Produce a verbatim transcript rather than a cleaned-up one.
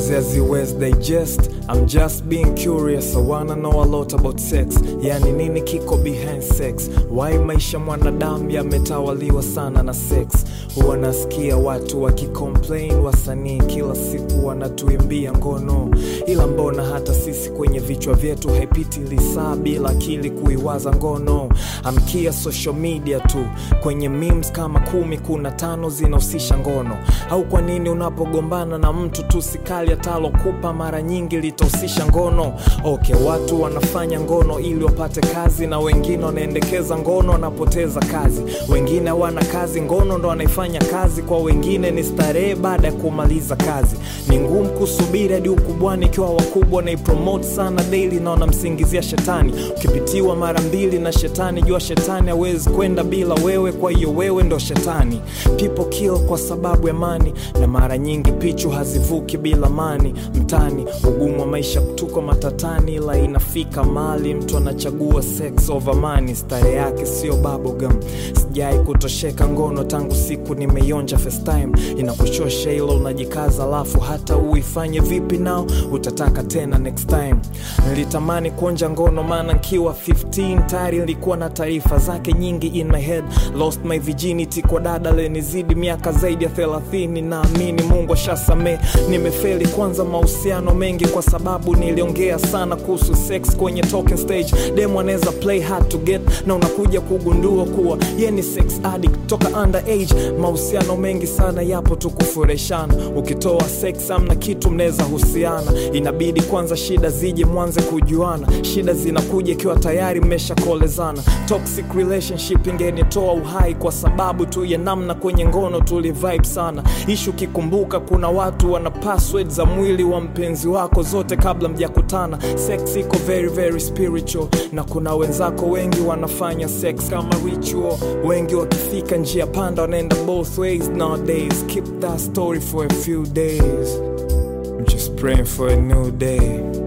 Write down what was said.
cause as you always digest, I'm just being curious. I wanna know a lot about sex. Yani nini kiko behind sex? Why maisha mwanadamu yametawaliwa sana na sex? Huwa nasikia watu wakicomplain, wasanii kila siku wanatuimbia ngono, ila mbona hata sisi kwenye vichwa vyetu haipiti lisaa bila akili kuiwaza ngono? Amkia social media tu, kwenye memes kama kumi kuna tano zinahusisha ngono. Au kwa nini unapogombana na mtu tu sikali atalokupa mara nyingi litahusisha ngono? Okay, watu wanafanya ngono ili wapate kazi, na wengine wanaendekeza ngono wanapoteza kazi. Wengine wana kazi, ngono ndo wanaifanya kazi. Kwa wengine ni starehe baada ya kumaliza kazi. Ni ngumu kusubiri hadi ukubwani ikiwa wakubwa na ipromote sana daily na wanamsingizia shetani. Ukipitiwa mara mbili na shetani, jua shetani hawezi kwenda bila wewe, kwa hiyo wewe ndo shetani. People kill kwa sababu ya mani, na mara nyingi pichu hazivuki bila mani. Mtani ugumu wa maisha tuko matatani, ila inafika mali mtu anachagua sex over money. Stare yake sio bubblegum. Sijai kutosheka ngono tangu siku nimeionja first time. Inakuchosha hilo unajikaza, alafu hata uifanye vipi nao utataka tena next time. Nilitamani kuonja ngono maana nikiwa fifteen tayari nilikuwa na taarifa zake nyingi in my head. Lost my virginity kwa dada lenizidi miaka zaidi ya thelathini. Naamini Mungu ashasame. Nimefeli kwanza mahusiano mengi kwa sababu niliongea sana kuhusu sex kwenye talking stage. Demo anaweza play hard to get, na unakuja kugundua kuwa yeye ni sex addict toka underage. Mahusiano mengi sana yapo tu kufureshana. Ukitoa sex amna kitu mnaweza husiana. Inabidi kwanza shida zije mwanze kujuana. Shida zinakuja ikiwa tayari mmeshakolezana. Toxic relationship ingenitoa uhai kwa sababu tu ya namna kwenye ngono tuli vibe sana. Ishu kikumbuka kuna watu wana password za mwili wa mpenzi wako zote kabla mjakutana. Sex iko very very spiritual, na kuna wenzako wengi wanafanya sex kama ritual. Wengi wakifika njia panda wanaenda both ways nowadays. Keep that story for a few days. I'm just praying for a new day.